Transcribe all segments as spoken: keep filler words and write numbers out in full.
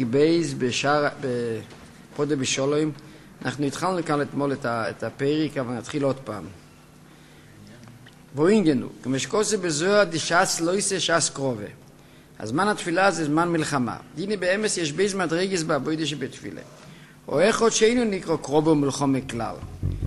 בייז בשער, בפודה בשולוים. אנחנו התחלנו כאן אתמול את הפרק, אבל נתחיל עוד פעם. ואינגנו, כמשקוסי בזוהר דשאס לא יעשה ש"ס קרובה. הזמן התפילה זה זמן מלחמה. דיני באמס יש בייז מדרגס בעבודה שבתפילה. או איך עוד שאינו נקרא קרובה ומלחמה כלל.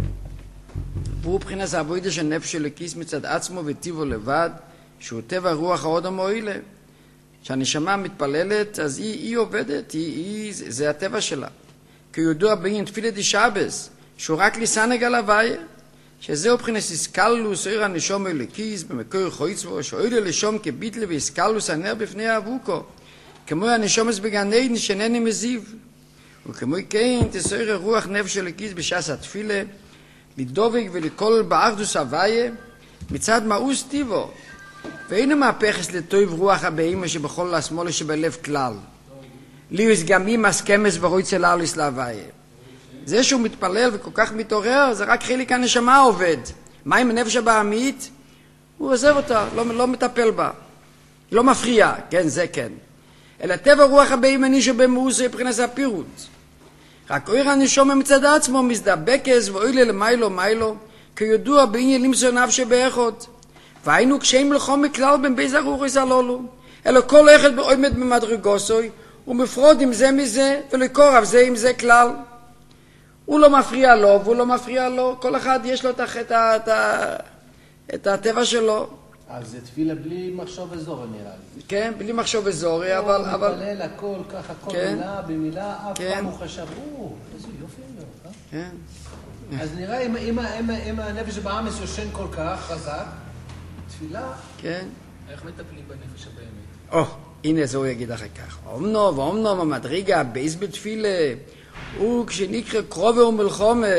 והוא מבחינת העבודה של נפש של הכיס מצד עצמו וטיבו לבד, שהוא טבע רוח האודם מועילה. כשהנשמה מתפללת, אז היא, היא עובדת, היא, היא, זה הטבע שלה. כי הוא ידוע בעניין תפילת דשאבס, שהוא רק לסנג על הוויה, שזהו מבחינת איסקלוס, אויר הנשום אלוקיס, במקור חויצבו, שאויר לשום כביטלה ואיסקלוס הנר בפני האבוקו, כמו הנשומס בגן עדן שנני מזיו. וכמו כן, תסויר רוח נפש אלוקיס בשעס התפילה, לדובק ולכל באחדוס הוויה, מצד מאוס טיבו. ואינו מהפכס לטוב רוח הבאימה שבכל השמאל שבלב כלל. ליוס גם אם הסכמס ורויצה לאליס להוויה. זה שהוא מתפלל וכל כך מתעורר, זה רק חלק הנשמה עובד. מה עם הנפש הבאמית? הוא עוזב אותה, לא, לא מטפל בה. לא מפריע, כן, זה כן. אלא טבע רוח הבאימני שבמאוס מבחינת הפירוט. רק אויר הנשום מצד עצמו מזדבקס ואוילה למיילו מיילו, כידוע בעניין למצוא נפש באחות. והיינו כשהם מלחום מכלל בין בייז הרוחס הללו, אלא כל אחד עומד במדרגוסוי, ומפרוד עם זה מזה, ולקורב זה עם זה כלל. הוא לא מפריע לו, והוא לא מפריע לו, כל אחד יש לו את, את, את, את הטבע שלו. אז זה תפילה בלי מחשוב אזורי נראה לי. כן, בלי מחשוב אזורי, אבל... הוא מתפלל הכל, ככה, כל כן, מילה במילה, אף כן. פעם הוא חשב, או, איזה יופי מאוד, אה? כן. אז נראה, אם, אם, אם, אם הנפש בעמס יושן כל כך חזק, תפילה... כן. איך מטפלים בנפש הבאמת? או, הנה זה הוא יגיד אחר כך. אומנו ואומנו המדרגה, בייס בתפילה, הוא כשנקרא קרובה ומלחומה.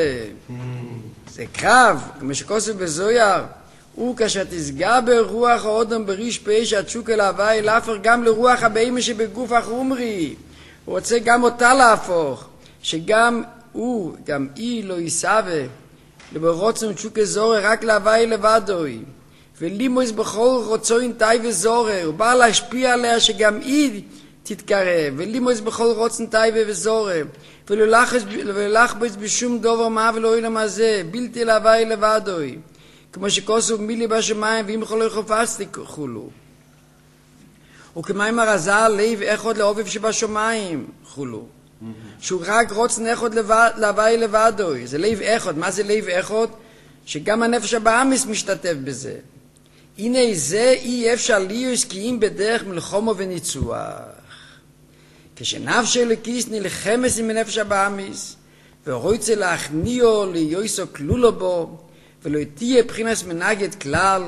זה קרב, כמו שכוסף בזויר. הוא כאשר תסגע ברוח האודם בריש פשע התשוק אל ההווי, להפך גם לרוח הבאימה שבגוף החומרי. הוא רוצה גם אותה להפוך, שגם הוא, גם היא לא יסווה, לברוצנו תשוק אזורי רק להווי לבדוי. ולימוס בכל רצון תאי וזורר, הוא בא להשפיע עליה שגם היא תתקרב, ולימוס בכל רצון תאי וזורר, וללך בו בשום דובר מה ולא אילם הזה, בלתי להווי לבדוי. כמו שכוסו מילי בשמיים ואם חולו חופסתי חולו. וכמיים הרזל לב אחד לעובב שבשמיים חולו. שהוא רק רוצן אחד להווי לבדוי. זה לב אחד. מה זה לב אחד? שגם הנפש הבאמיס משתתף בזה. הנה זה אי אפשר ליוס כי אם בדרך מלחומו וניצוח. כשנפש אלוקיס נלחמס עם הנפש הבאמיס, ורוצה להכניעו ליוסו כלולו בו, ולא תהיה בחינס מנגד כלל,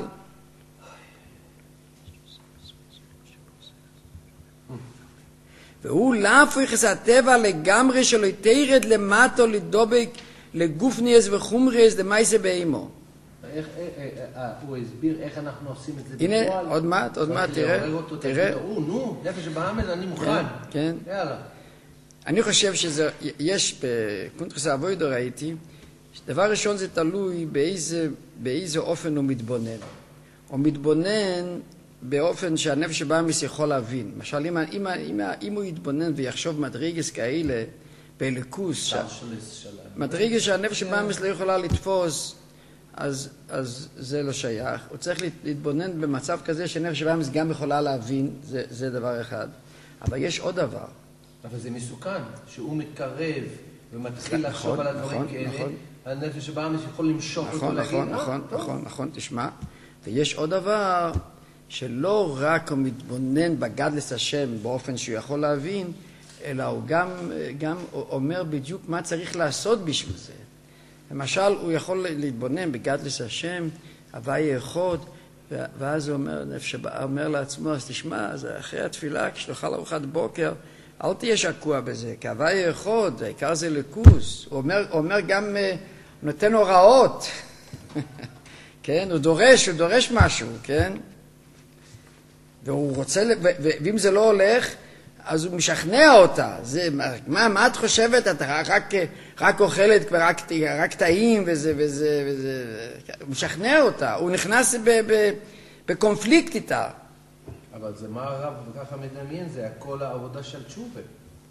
והוא להפוך את הטבע לגמרי שלא תירד למטו לדובק לגופניאס וחומריאס למייסה באימו. הוא הסביר איך אנחנו עושים את זה בפועל. הנה, עוד מעט, עוד מעט, תראה, תראה. נו, נפש הבאמת, אני מוכן. כן. יאללה. אני חושב שזה, יש בקונטרס האבוידו ראיתי, דבר ראשון זה תלוי באיזה, באיזה אופן הוא מתבונן. הוא מתבונן באופן שהנפש הבאמיס יכול להבין. למשל, אם, אם, אם, אם הוא יתבונן ויחשוב מדרגס כאלה, באלוקוס, מדרגס שהנפש הבאמיס לא יכולה לתפוס, אז, אז זה לא שייך. הוא צריך להתבונן במצב כזה שנפש הבאמיס גם יכולה להבין, זה, זה דבר אחד. אבל יש עוד דבר. אבל זה מסוכן, שהוא מתקרב ומתחיל לחשוב על הדברים כאלה. הנפש הבאמיס יכול למשוך אותו להגיד. נכון, נכון, נכון, נכון, תשמע. ויש עוד דבר שלא רק הוא מתבונן בגדלס השם באופן שהוא יכול להבין, אלא הוא גם, גם אומר בדיוק מה צריך לעשות בשביל זה. למשל, הוא יכול להתבונן בגדלס השם, הווי אחד, ואז הוא אומר, נפש אומר לעצמו, אז תשמע, אז אחרי התפילה, כשתאכל ארוחת בוקר, אל תהיה שקוע בזה, כי הווי אחד, העיקר זה לקוס. הוא אומר, הוא אומר גם, נותן הוראות, כן? הוא דורש, הוא דורש משהו, כן? והוא רוצה, ואם זה לא הולך, אז הוא משכנע אותה. זה, מה, מה את חושבת? את רק, רק אוכלת, רק, רק טעים, וזה, וזה, וזה, הוא משכנע אותה. הוא נכנס ב, ב, בקונפליקט איתה. אבל זה מה הרב ככה מדמיין, זה הכל העבודה של תשובה.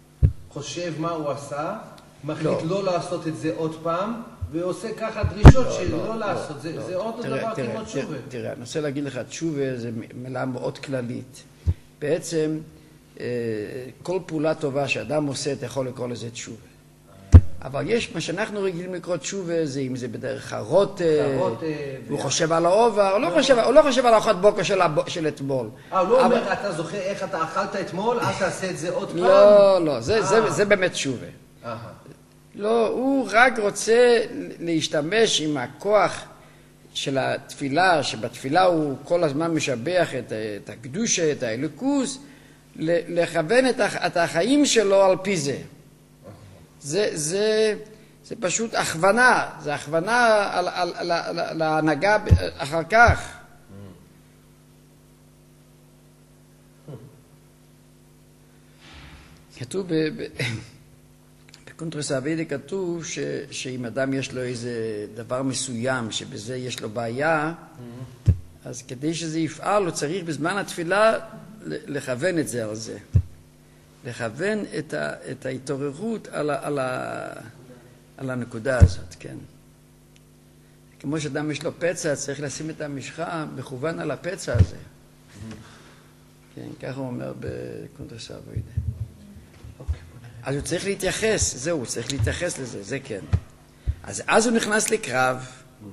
חושב מה הוא עשה, מחליט לא. לא לעשות את זה עוד פעם, ועושה ככה דרישות לא, של לא, לא לא, לעשות. זה, לא. זה אותו תראה, דבר תראה, כמו תשובה. תראה, תראה, אני רוצה להגיד לך, תשובה זה מילה מאוד כללית. בעצם, אה, כל פעולה טובה שאדם עושה, אתה יכול לקרוא לזה תשובה. אבל יש מה שאנחנו רגילים לקרוא תשובה, זה אם זה בדרך הרוטב, הוא חושב על האובר, הוא לא חושב על הארוחת בוקר של אתמול. אה, הוא לא אומר, אתה זוכר איך אתה אכלת אתמול, אז תעשה את זה עוד פעם? לא, לא, זה באמת תשובה. לא, הוא רק רוצה להשתמש עם הכוח של התפילה, שבתפילה הוא כל הזמן משבח את הקדושה, את האלוקות, לכוון את החיים שלו על פי זה. זה, זה, זה פשוט הכוונה, זה הכוונה על, על, על, על, להנהגה אחר כך. כתוב בקונטרס אביידה כתוב ש, שאם אדם יש לו איזה דבר מסוים שבזה יש לו בעיה, אז כדי שזה יפעל הוא צריך בזמן התפילה לכוון את זה על זה. לכוון את, ה, את ההתעוררות על, ה, על, ה, על הנקודה הזאת, כן. כמו שאדם יש לו פצע, צריך לשים את המשחה מכוון על הפצע הזה. כן, ככה הוא אומר בקונטרס אביידה. אז הוא צריך להתייחס, זהו, הוא צריך להתייחס לזה, זה כן. אז אז הוא נכנס לקרב.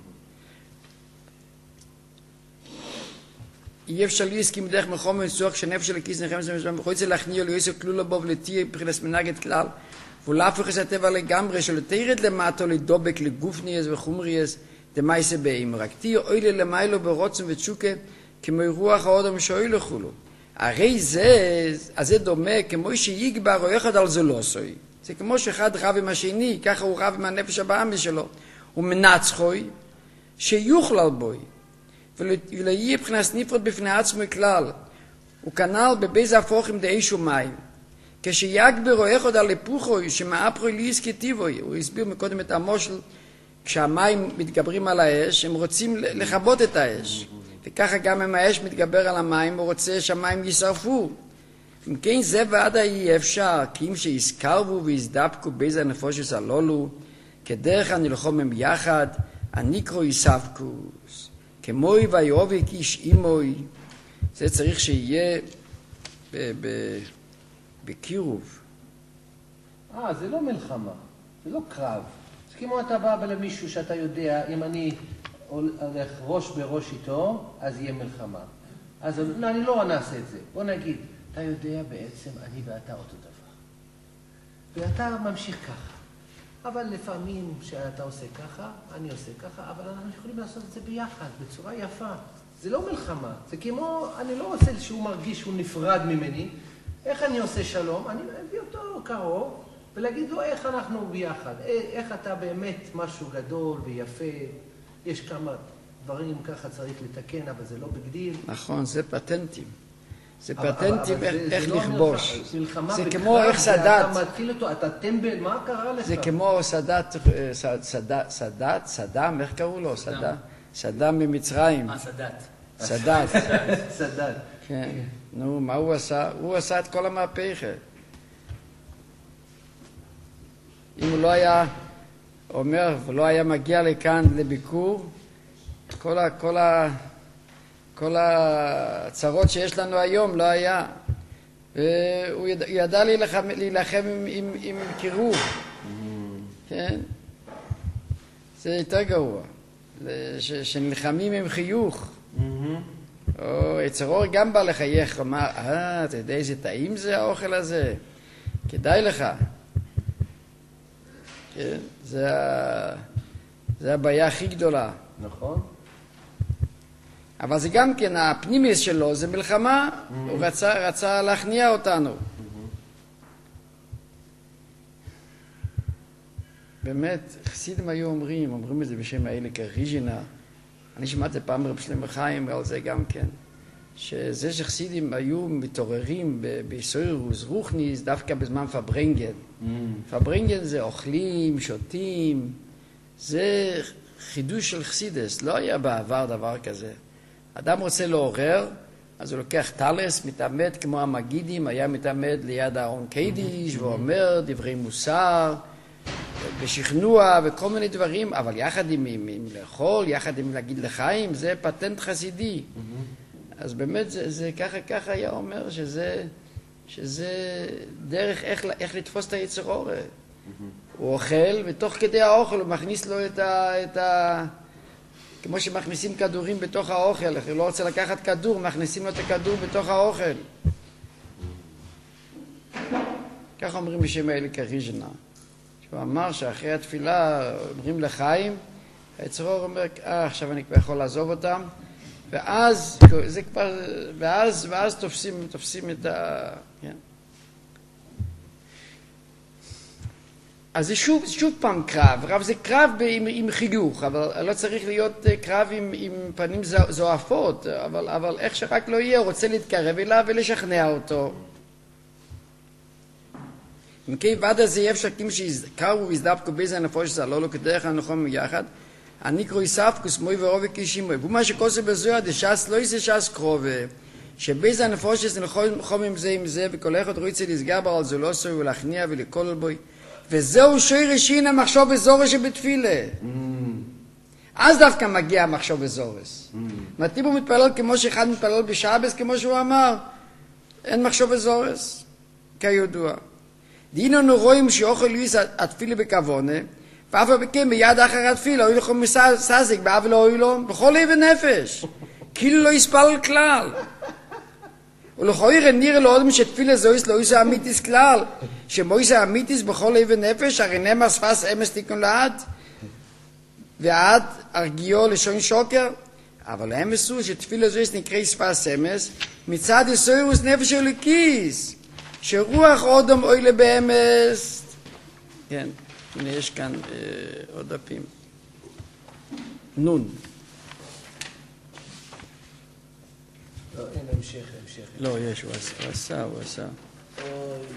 אי אפשר להסכים דרך מחום וניסוח כשנפש של הכיס נחם זה בכל זה להכניע לו יסו כלולה בו ולתהיה בחירס מנגד כלל ולהפוך את הטבע לגמרי שלא תירד למטו לדובק לגופניאס וחומריאס דמייסה באים רק תהיה אוילה למיילו ברוצם ותשוקה כמו רוח האודם שאוי לכולו הרי זה, אז זה דומה כמו שיגבר או אחד על זה לא עשוי זה כמו שאחד רב עם השני ככה הוא רב עם הנפש הבאמי שלו הוא מנצחוי שיוכלל בוי ולא יהיה מבחינת נפרד בפני עצמו כלל. הוא כנ"ל בבייז הפוך עם דאי שומיים. כשיגבר או אחד על היפוכו, שמאפרו ליס כתיבוי, הוא הסביר מקודם את המושל, כשהמים מתגברים על האש, הם רוצים לכבות את האש. וככה גם אם האש מתגבר על המים, הוא רוצה שהמים יישרפו. אם כן זה ועד אי אפשר, כי אם שיזכרבו ויזדבקו בייז הנפושס הלולו, כדרך הנלחום הם יחד, הניקרו יסבקוס. כמוי ויובי איש אימוי, זה צריך שיהיה בקירוב. אה, זה לא מלחמה, זה לא קרב. זה כמו אתה בא למישהו שאתה יודע, אם אני הולך ראש בראש איתו, אז יהיה מלחמה. אז לא, אני לא נעשה את זה. בוא נגיד, אתה יודע בעצם, אני ואתה אותו דבר. ואתה ממשיך ככה. אבל לפעמים שאתה עושה ככה, אני עושה ככה, אבל אנחנו יכולים לעשות את זה ביחד, בצורה יפה. זה לא מלחמה, זה כמו, אני לא רוצה שהוא מרגיש שהוא נפרד ממני. איך אני עושה שלום? אני מביא אותו קרוב, ולהגיד לו איך אנחנו ביחד. איך אתה באמת משהו גדול ויפה. יש כמה דברים ככה צריך לתקן, אבל זה לא בגדיל. נכון, זה פטנטים. זה פטנטים איך לכבוש. זה כמו איך סדת. אתה מתחיל אותו, אתה טמבל, מה קרה לך? זה כמו סדת, סדת, סדת, סדם, איך קראו לו? סדה. סדם ממצרים. אה, סדת. סדת. סדת. כן. נו, מה הוא עשה? הוא עשה את כל המהפכה. אם הוא לא היה אומר, ולא היה מגיע לכאן לביקור, כל ה... כל ה... כל הצרות שיש לנו היום לא היה. והוא ידע, ידע להילחם, להילחם עם, עם, עם קירוב. כן? זה יותר גרוע. ש, שנלחמים עם חיוך. או יצרור גם בא לחייך, אמר, אה, אתה יודע איזה טעים זה האוכל הזה? כדאי לך. כן? זה, זה הבעיה הכי גדולה. נכון. אבל זה גם כן, הפנימיס שלו זה מלחמה, mm-hmm. הוא רצה, רצה להכניע אותנו. Mm-hmm. באמת, חסידים היו אומרים, אומרים את זה בשם האלה כריז'ינה, אני שמעתי פעם רב שלמה חיים על זה גם כן, שזה שחסידים היו מתעוררים ביסוירוס, רוחניס, דווקא בזמן פברנגן. Mm-hmm. פברנגן זה אוכלים, שותים, זה חידוש של חסידס, לא היה בעבר דבר כזה. אדם רוצה לעורר, אז הוא לוקח טלס, מתעמד כמו המגידים, היה מתעמד ליד הארון קיידיש, ואומר דברי מוסר, בשכנוע וכל מיני דברים, אבל יחד עם, עם, עם לאכול, יחד עם להגיד לחיים, זה פטנט חסידי. אז באמת זה, זה ככה, ככה היה אומר שזה, שזה דרך איך, איך לתפוס את היצר אור. הוא אוכל, ותוך כדי האוכל הוא מכניס לו את ה... את ה כמו שמכניסים כדורים בתוך האוכל, הוא לא רוצה לקחת כדור, מכניסים לו את הכדור בתוך האוכל. ככה אומרים בשם האלה כריז'נה. שהוא אמר שאחרי התפילה אומרים לחיים, היצר אור אומר, אה, עכשיו אני כבר יכול לעזוב אותם, ואז, זה כבר, ואז, ואז תופסים, תופסים את ה... כן. אז זה שוב, שוב פעם קרב, רב זה קרב עם, עם חיוך, אבל לא צריך להיות קרב עם, עם פנים זועפות, אבל, אבל איך שרק לא יהיה, הוא רוצה להתקרב אליו ולשכנע אותו. אם כי ועד הזה יהיה אפשקים שקרו והזדבקו באיזה הנפוש זה לא לו כדרך הנכון מיחד, הנקרוא יספקוס מוי ורובי כשימוי, ומה שכוסו בזויה דשס לא יעשה שס קרובה, שבאיזה הנפוש זה נכון עם זה עם זה, וכל אחד רוצה לסגבר על זה לא סוי ולהכניע ולכל בוי, וזהו שוי רשין המחשוב בזורש שבתפילה. אז דווקא מגיע המחשוב בזורש. מתאים הוא מתפלל כמו שאחד מתפלל בשבס, כמו שהוא אמר, אין מחשוב בזורש, כידוע. דיננו רואים שאוכל יויס התפילה בכוונה, ואף בכם ביד אחר התפילה, אוי לכם מסזק, באב לא אוי לו, בכל לב ונפש. כאילו לא יספל כלל. ולכויר נראה לו אדם שתפילה זויס לא יסע אמיתיס כלל, שמויסע אמיתיס בכל לב ונפש, הרי נאמר שפס אמס תיקון לעד, ועד הרגיעו לשון שוקר, אבל האמס הוא שתפילה זויס נקרא שפס אמס, מצד יסוירוס נפש אלוקיס, שרוח אודם אוי לבאמס. כן, הנה יש כאן אה, עוד דפים. נון. לא, אין המשך, המשך. לא, יש, הוא עשה, הוא עשה, הוא עשה. אוי,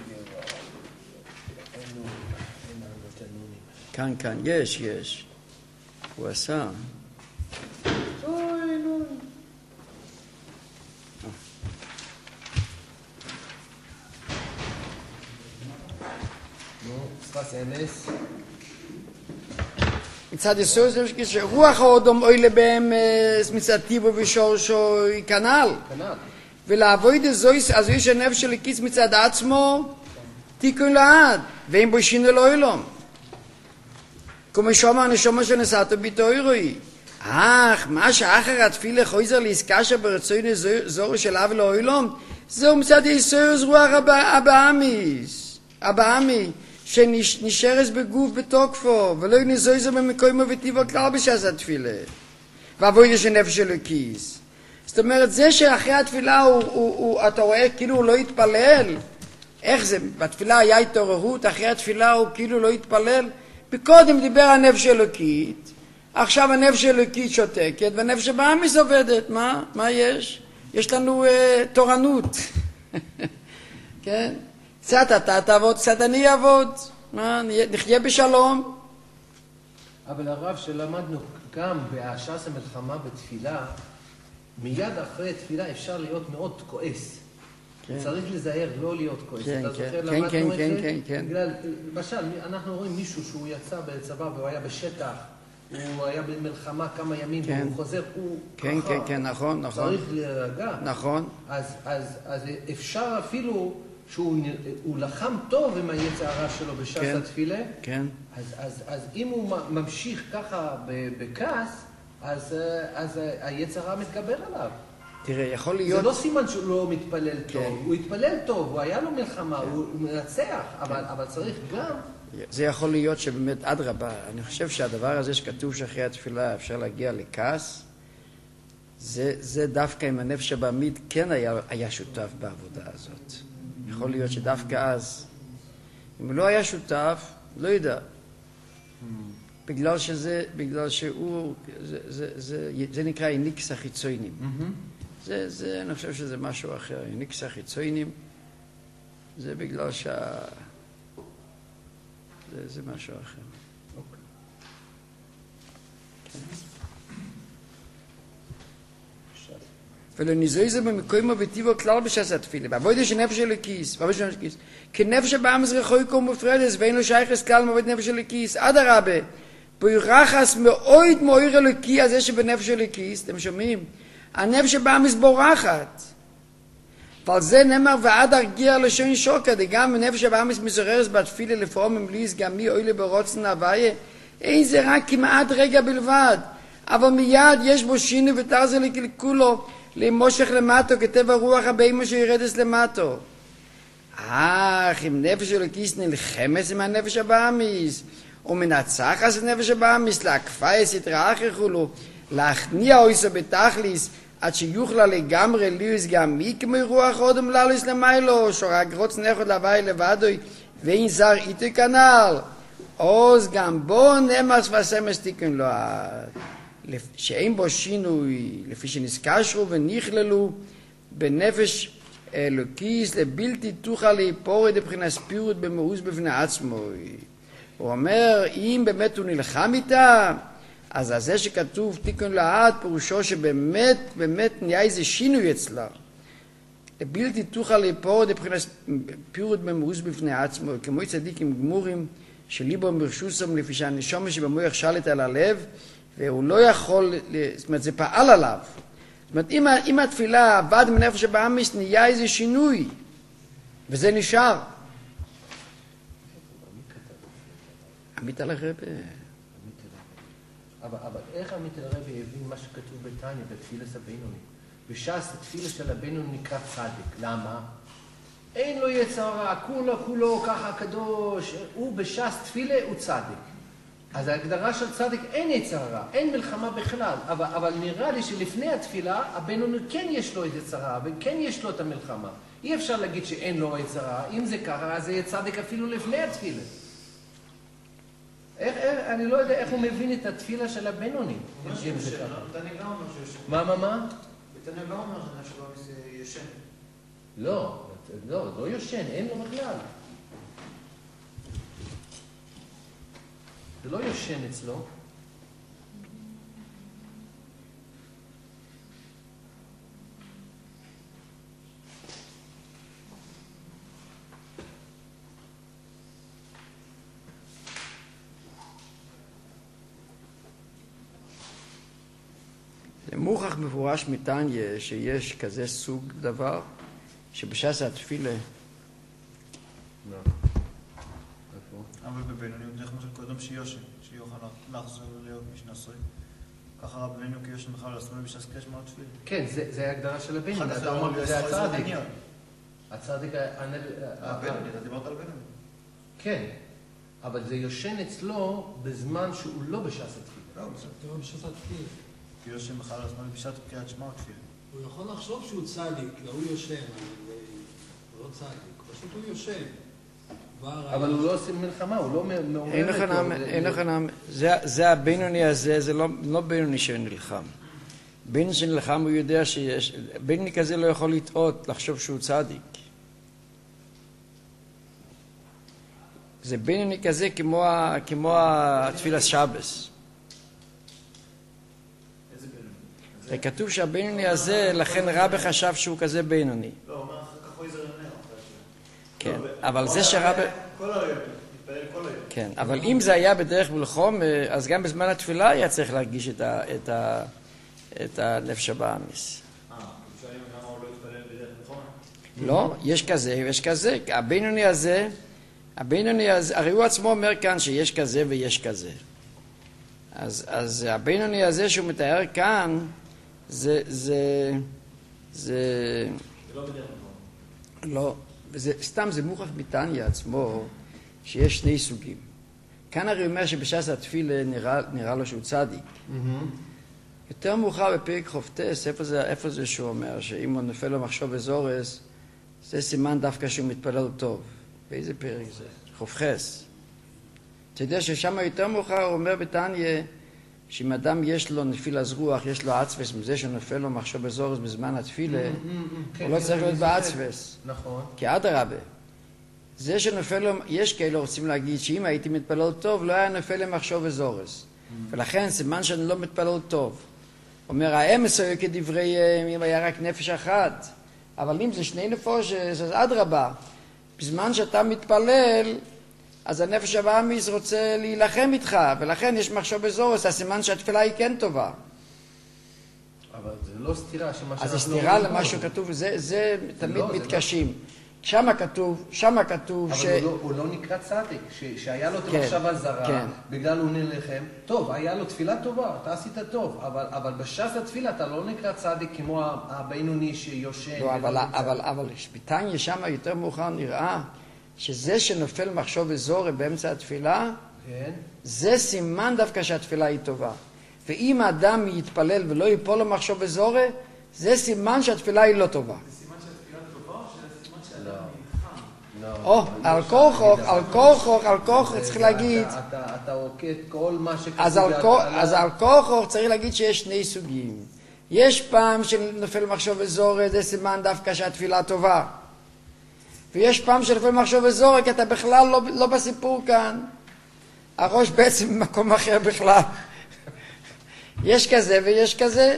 אין נון, אין לנו את הנונים. כאן, כאן, יש, יש. הוא עשה. אוי, נון. שפס אמס. מצד יסוד זה שרוח האודום אוי לבאמס מצד טיבו ושורשו כנ"ל. כנ"ל. ולעבוד זויס, אז יש הנפש של הקיס מצד עצמו תיקון לעד, ואין בו שינו לא אילום. כמו שאומר הנשמה שנסעתו ביתו אירועי. אך, מה שאחר התפילה חויזר להסקשה ברצוי זורו של אב לא אילום, זהו מצד יסוד רוח הבאמיס. הבאמי. שנשארס בגוף בתוקפו, ולא נזויזר במקוימו וטיבו כלל בשעס התפילה. ועבוד יש הנפש של הכיס. זאת אומרת, זה שאחרי התפילה הוא, הוא, הוא, אתה רואה כאילו הוא לא התפלל, איך זה? בתפילה היה התעוררות, אחרי התפילה הוא כאילו לא התפלל, בקודם דיבר הנפש אלוקית, עכשיו הנפש אלוקית שותקת, והנפש הבאמיס עובדת, מה? מה יש? יש לנו אה, תורנות. כן? קצת אתה תעבוד, קצת אני אעבוד, מה, נחיה בשלום. אבל הרב שלמדנו גם בהשעס המלחמה בתפילה, מיד אחרי תפילה אפשר להיות מאוד כועס. כן. צריך לזהר לא להיות כועס. כן, אתה כן, זוכר, כן, למדנו כן, את כן, זה? כן, כן. בגלל, למשל, אנחנו רואים מישהו שהוא יצא בצבא והוא היה בשטח, הוא היה במלחמה כמה ימים, כן. והוא חוזר, הוא כן, ככה, כן, כן, נכון, נכון. צריך להירגע. נכון. אז, אז, אז אפשר אפילו שהוא הוא לחם טוב עם היצר הרע שלו בשעת כן, התפילה, כן. אז, אז, אז אם הוא ממשיך ככה בכעס, אז, אז היצר הרע מתגבר עליו. תראה, יכול להיות... זה לא סימן שהוא לא מתפלל טוב, כן. הוא התפלל טוב, הוא היה לו מלחמה, כן. הוא מנצח, אבל, אבל צריך גם... זה יכול להיות שבאמת אדרבה, אני חושב שהדבר הזה שכתוב שאחרי התפילה אפשר להגיע לכעס, זה, זה דווקא אם הנפש הבאמית כן היה, היה שותף בעבודה הזאת. יכול להיות שדווקא אז, אם הוא לא היה שותף, לא יודע. בגלל שזה, בגלל שהוא, זה, זה, זה, זה נקרא איניקס החיצוינים. זה, זה, אני חושב שזה משהו אחר. איניקס החיצוינים, זה בגלל שה... זה, זה משהו אחר. ולא ניזוי זה במקוימו וטיבו כלל בשעס התפילה. ועבוד יש נפש אלוקיס, ועבוד יש נפש אלוקיס. כי נפש הבאמס רחוי קום מופרדס, ואין לו שייכס כלל מעבוד נפש אלוקיס. עד הרבה, פוירחס מאוד מויר אלוקי הזה שבנפש אלוקיס, אתם שומעים? הנפש הבאמס בורחת. ועל זה נאמר ועד הרגיע לשון שוקה, גם נפש הבאמס מזוררס בתפילה לפעום ממליס, גם מי אוי לברוצן הוויה, אין זה רק כמעט רגע בלבד. אבל מיד יש בו שינוי ותרזה לקלקולו, למושך למטו, כתב הרוח הבאמו שירדס למטו. אך, אם נפש אלוקיס נלחמת עם הנפש הבאמיס, ומנצח את הנפש הבאמיס, להקפה סתרח יכולו, להכניע אויסו בתכליס, עד שיוכלה לגמרי ליוס גם מי כמו רוח אודם ללוס למיילו, שורק רוץ נכות להווי לבדוי, ואין זר איתו כנל. עוז גם בו נמס וסמס תיקון לו, שאין בו שינוי, לפי שנזכשרו ונכללו בנפש אלוקיס, לבלתי תוכל להיפורד מבחינת ספירות במאוס בפני עצמו. הוא אומר, אם באמת הוא נלחם איתה, אז זה שכתוב תיקון לעד, פירושו שבאמת, באמת נהיה איזה שינוי אצלה. לבלתי תוכל להיפורד מבחינת ספירות במאוס בפני עצמו, כמו צדיקים גמורים, שליבו מרשוסם לפי שהנשום שבמוח שלט על הלב, והוא לא יכול, זאת אומרת, זה פעל עליו. זאת אומרת, אם, אם התפילה עבד מנפש הבאמיס, נהיה איזה שינוי, וזה נשאר. עמית על הרבה. אבל, אבל איך עמית על הרבה הבין מה שכתוב בתניא, בתפילת הבינוני? בש"ס התפילה של הבינוני נקרא צדיק. למה? אין לו יצר רע, כולו כולו ככה קדוש, הוא בש"ס תפילה הוא צדיק. אז ההגדרה של צדיק אין יצר רע, אין מלחמה בכלל, אבל, אבל נראה לי שלפני התפילה הבינוני כן יש לו את יצר רע, וכן יש לו את המלחמה. אי אפשר להגיד שאין לו יצר רע, אם זה ככה אז זה יהיה צדיק אפילו לפני התפילה. איך, איך, אני לא יודע איך הוא מבין את התפילה של הבינוני. מה שיושן, בתניא גם אומר שיושן. מה, מה, מה? בתניא גם אומר שנפש יושן. לא. לא, לא יושן, אין לו בכלל. זה לא יושן אצלו. זה מוכח מפורש מתניא שיש כזה סוג דבר, שבש"ס התפילה... לא. אבל בבינוני הוא דרך משל קודם שיושן, שיוכל לחזור להיות משנסוי. ככה רבנו כיושן בכלל לעצמו בש"ס כשמה התפילה. כן, זה ההגדרה של הבינוני. אתה אומר, זה הצדיק. הצדיק... הבינוני, אתה דיברת על בינוני. כן, אבל זה יושן אצלו בזמן שהוא לא בש"ס התפילה. לא, לא בש"ס התפילה. כיושן בכלל לעצמו בשעת קריאת שמע התפילה. הוא יכול לחשוב שהוא צדיק, לא הוא יושן, אבל הוא לא צדיק, פשוט הוא יושן. אבל הוא לא עושה מלחמה, הוא לא מעורר אין לך נעם, אין לך נעם. זה הבינוני הזה, זה לא בינוני שנלחם. בינוני שנלחם הוא יודע שיש, בינוני כזה לא יכול לטעות, לחשוב שהוא צדיק. זה בינוני כזה כמו התפילת שבס. זה כתוב שהבינוני הזה, לכן רבי חשב שהוא כזה בינוני. לא, הוא אומר אחר כך הוא יזרנר. כן, אבל זה שרבי... כל היום, מתפלל כל היום. כן, אבל אם זה היה בדרך מלחום, אז גם בזמן התפילה היה צריך להרגיש את הנפש הבאמיס. אה, שואלים למה הוא לא יתפלל בדרך מלחום? לא, יש כזה ויש כזה. הבינוני הזה, הבינוני הזה, הרי הוא עצמו אומר כאן שיש כזה ויש כזה. אז, אז הבינוני הזה שהוא מתאר כאן, זה, זה, זה... זה לא בדרך מלחום. לא, וזה, סתם זה מוכח בתניא עצמו, שיש שני סוגים. כאן הרי אומר שבש"ס התפילה נראה, נראה לו שהוא צדיק. Mm-hmm. יותר מאוחר בפרק חופטס, איפה זה, איפה זה שהוא אומר, שאם הוא נופל לו מחשוב אזורס, זה סימן דווקא שהוא מתפלל טוב. באיזה פרק זה? חופכס. אתה יודע ששם יותר מאוחר הוא אומר בתניא, שאם אדם יש לו נפילת רוח, יש לו עצבס, מזה שנופל לו מחשוב אזורס בזמן התפילה, הוא לא צריך להיות בעצבס. נכון. כי אדרבה, זה שנופל לו, יש כאלה רוצים להגיד שאם הייתי מתפלל טוב, לא היה נופל למחשוב אזורס. ולכן סימן שאני לא מתפלל טוב. אומר, האמס היו כדבריהם, אם היה רק נפש אחת. אבל אם זה שני נפוש, אז אדרבה. בזמן שאתה מתפלל, אז הנפש הבאמיס רוצה להילחם איתך, ולכן יש מחשוב בזורס, הסימן שהתפילה היא כן טובה. אבל זה לא סתירה שמה שאנחנו... אז זה סתירה למה שכתוב, זה, זה תמיד מתקשים. שמה כתוב, שמה כתוב ש... אבל הוא, לא, הוא לא נקרא צדיק, ש, שהיה לו את כן, המחשבה זרה, כן. בגלל הוא נלחם. טוב, היה לו תפילה טובה, אתה עשית טוב, אבל, אבל בש"ס התפילה אתה לא נקרא צדיק כמו הבינוני שיושן. לא, אבל, אבל, אבל בתניא שמה יותר מאוחר נראה שזה שנופל מחשוב וזורם באמצע התפילה, כן. זה סימן דווקא שהתפילה היא טובה. ואם האדם יתפלל ולא ייפול לו מחשוב וזורם, זה סימן שהתפילה היא לא טובה. או, על כוחו, על כוחו, על כוחו צריך להגיד... אתה עוקד כל מה שכתוב... אז על כוחו צריך להגיד שיש שני סוגים. יש פעם שנופל מחשוב וזורק, זה סימן דווקא שהתפילה טובה. ויש פעם שנופל מחשוב וזורק, אתה בכלל לא בסיפור כאן. הראש בעצם במקום אחר בכלל. יש כזה ויש כזה.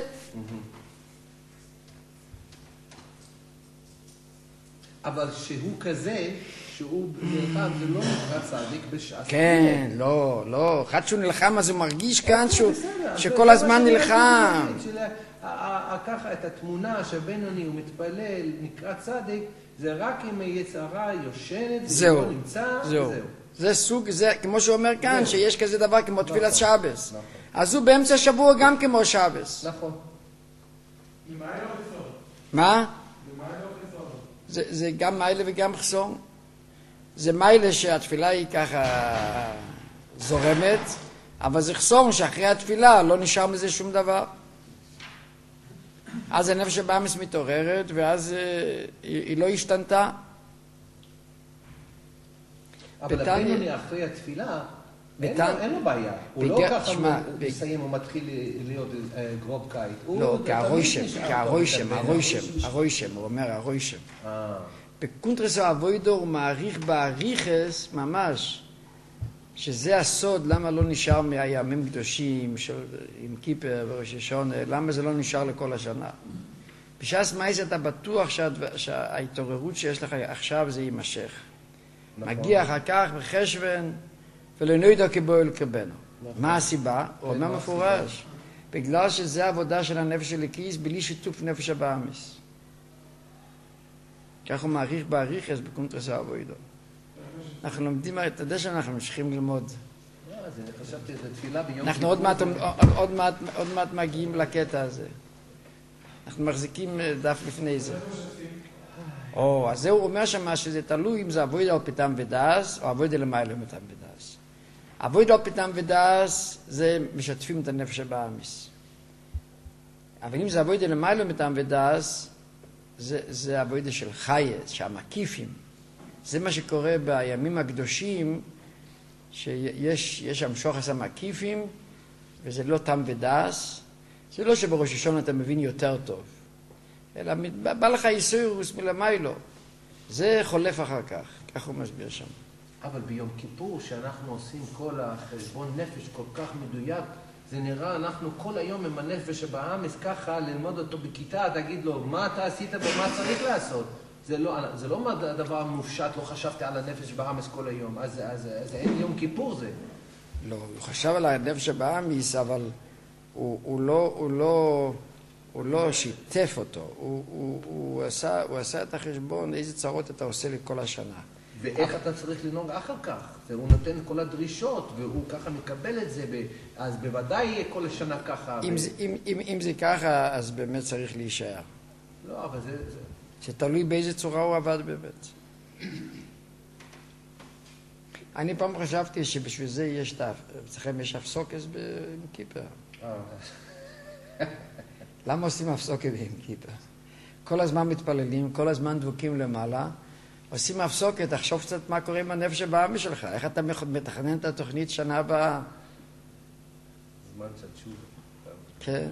אבל שהוא כזה, שהוא נלחם, זה לא נקרא צדיק בש"ס. כן, לא, לא. אחד שהוא נלחם, אז הוא מרגיש כאן שכל הזמן נלחם. ככה את התמונה שבינוני הוא מתפלל, נקרא צדיק, זה רק אם היצרה יושנת, זהו, ולא נמצא, זהו. וזהו. זה סוג, זה כמו שהוא אומר כאן, שיש כזה דבר כמו תפילת שבס. אז הוא באמצע השבוע גם כמו שבס. נכון. מה? זה, זה גם מיילה וגם חסום. זה מיילה שהתפילה היא ככה זורמת, אבל זה חסום שאחרי התפילה לא נשאר מזה שום דבר. אז הנפש הבאמיס מתעוררת, ואז אה, היא, היא לא השתנתה. אבל בתניא... הבינוני אחרי התפילה, אין, בתניא... לו, אין לו בעיה. הוא בג... לא ככה שמה, מסיים, הוא מתחיל להיות אה, גרוב קייט. לא, כהרוישם, כהרוישם, הרוישם, הרוישם, הוא אומר הרוישם. בקונטרס האבוידו הוא מעריך בעריכס ממש, שזה הסוד למה לא נשאר מהימים קדושים של, עם כיפר וראש השונה, למה זה לא נשאר לכל השנה. בשעת מייס אתה בטוח שה, שההתעוררות שיש לך עכשיו זה יימשך. נכון. מגיע אחר כך בחשבן ולנוידו כבואל קרבנו. נכון. מה הסיבה? הוא אומר מפורש. בגלל שזה העבודה של הנפש של הכיס בלי שיתוף נפש הבאמיס. כך הוא מעריך בעריכס בקונטרס האבוידו. אנחנו לומדים, אתה יודע שאנחנו ממשיכים ללמוד. אנחנו עוד מעט, עוד מעט, עוד מעט מגיעים לקטע הזה. אנחנו מחזיקים דף לפני זה. או, אז זה הוא אומר שמה שזה תלוי אם זה אבוידו על פיתם ודאס, או אבוידו למעלה מפיתם ודאס. אבוידו על פיתם ודאס, זה משתפים את הנפש הבאמיס. אבל אם זה אבוידו למעלה מפיתם ודאס, זה, זה אבוידו של חייץ, שהמקיפים. זה מה שקורה בימים הקדושים, שיש יש שם שוחס המקיפים, וזה לא תם ודאס. זה לא שבראש השונה אתה מבין יותר טוב, אלא בא לך איסורוס מלמיילו. זה חולף אחר כך, כך הוא מסביר שם. אבל ביום כיפור, שאנחנו עושים כל החשבון נפש כל כך מדויק, זה נראה, אנחנו כל היום עם הנפש שבאמס ככה, ללמוד אותו בכיתה, תגיד לו, מה אתה עשית ומה צריך לעשות? זה לא, זה לא הדבר מופשט, לא חשבתי על הנפש באמס כל היום, אז, אז, אז אין יום כיפור זה. לא, הוא חשב על הנפש באמס, אבל הוא, הוא, לא, הוא, לא, הוא לא שיתף אותו, הוא, הוא, הוא, עשה, הוא עשה את החשבון, איזה צרות אתה עושה לכל השנה. ואיך אתה צריך לנהוג אחר כך? הוא נותן כל הדרישות, והוא ככה מקבל את זה, אז בוודאי יהיה כל השנה ככה. אם, ו... זה, אם, אם, אם זה ככה, אז באמת צריך להישאר. לא, אבל זה... זה... שתלוי באיזה צורה הוא עבד באמת. אני פעם חשבתי שבשביל זה יש, אצלכם יש הפסוקס בכיפה. למה עושים הפסוקס בכיפה? כל הזמן מתפללים, כל הזמן דבוקים למעלה, עושים הפסוקת, תחשוב קצת מה קורה עם הנפש הבאמי שלך, איך אתה מתכנן את התוכנית שנה הבאה. זמן קצת שוב. כן.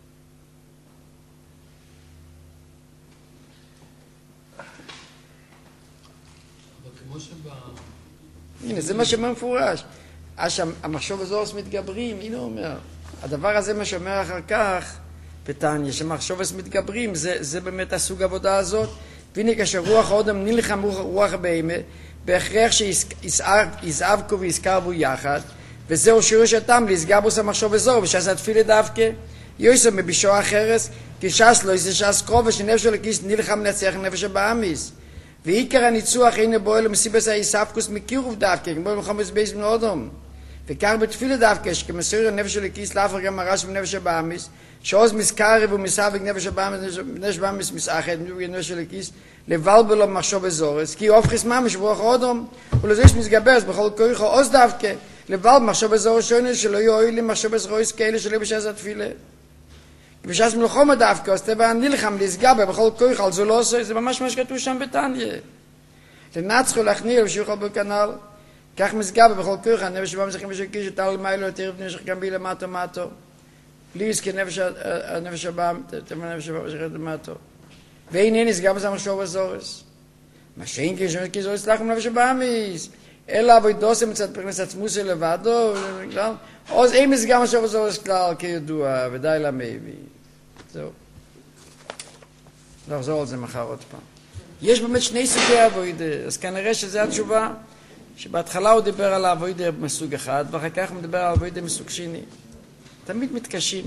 כמו שבא... הנה, זה מה שמפורש. אז שהמחשוב הזורס מתגברים, הנה הוא אומר. הדבר הזה מה שאומר אחר כך, בתניא, שמחשובס מתגברים, זה, זה באמת הסוג העבודה הזאת. והנה כאשר רוח האודם נלחם רוח הבהמה, בהכרח שיזעבקו ויזכרבו יחד, וזהו שירוש הטעם להסגבוס המחשוב אזור, ושעשה תפילה דווקא, יויסו מבישוע החרס, כי שס לא יזה שס קרוב, ושנפש שלו כיס נלחם נצח נפש הבאמיס. ועיקר הניצוח הנה בועל ומסיבס היספקוס מקירוב דווקא, כמו במחומס בייס בן אודום. וכך בתפילה דווקא, שכמסויר הנפש שלו כיס לאפר גם הרש בנפש הבאמיס, שעוז מסקרב ומסאבק נפש הבאמיס, נפש הבאמיס מסאחד, נפש שלו כיס, לבלבלו במחשוב אזורס, כי אופכס ממש ברוח אודום, ולזריש מסגברס בכל כויכו עוז דווקא, לבלב מחשוב אזור שוני שלא יהיו לי מחשוב אזרויס כאלה שלא בשעס התפילה. בשעס מלחום דווקא, אז טבע נלחם להסגבר בכל כויכו, על זה לא עושה, זה ממש מה שכתוב שם בתניא. לנצחו להכניע ושיוכל בקנל, כך מסגבר בכל כויכו, הנפש שבא מסכים ושקיש, שתל למיילו לתירב נשך גם בי למטו מטו, פליס כנפש הבא, תמה נפש הבא משכת למטו. והנה נסגר בזה מחשוב אזורס. מה שאין כשאין כי זו יצלחם נפש הבאמיס. אלא עבודו מצד פרנס עצמוסי לבדו, אז אין מסגר מחשוב אזורס כלל כידוע, ודי למייבי. זהו. נחזור על זה מחר עוד פעם. יש באמת שני סוגי עבודה, אז כנראה שזו התשובה, שבהתחלה הוא דיבר על העבודה מסוג אחד, ואחר כך הוא מדבר על עבודה מסוג שני. תמיד מתקשים.